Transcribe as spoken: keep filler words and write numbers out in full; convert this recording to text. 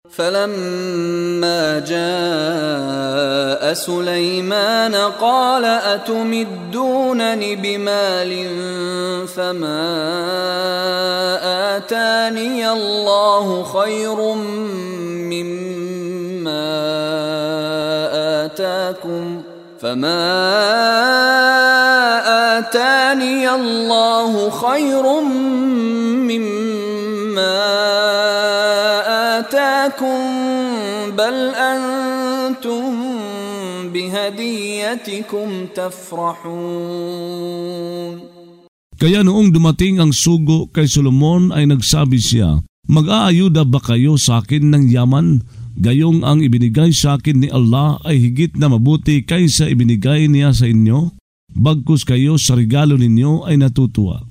فلما جاء سليمان قال أتمدونني بمال فما آتاني الله خير مما آتاكم فما آتاني الله خير مما آتاكم بل أنتم بهديتكم تفرحون. Kaya noong dumating ang sugo kay Solomon ay nagsabi siya, mag-aayuda ba kayo sa akin ng yaman? Gayong ang ibinigay sa akin ni Allah ay higit na mabuti kaysa ibinigay niya sa inyo? Bagkus kayo sa regalo ninyo ay natutuwa.